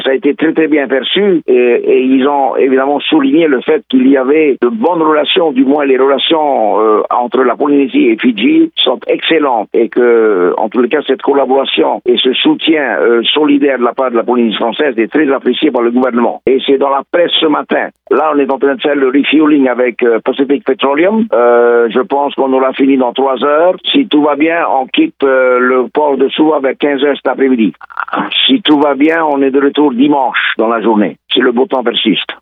Ça a été très très bien perçu et ils ont évidemment souligné le fait qu'il y avait de bonnes relations, du moins les relations entre la Polynésie et Fidji sont excellentes et que, en tous les cas, cette collaboration et ce soutien solidaire de la part de la Polynésie française est très apprécié par le gouvernement. Et c'est dans la presse ce matin. Là, on est en train de faire le refueling avec Pacific Petroleum. Je pense qu'on aura fini dans 3 heures. Si tout va bien, on quitte le port de Suva vers 15 heures cet après-midi. Si tout va bien, on est de retour dimanche dans la journée, si le beau temps persiste.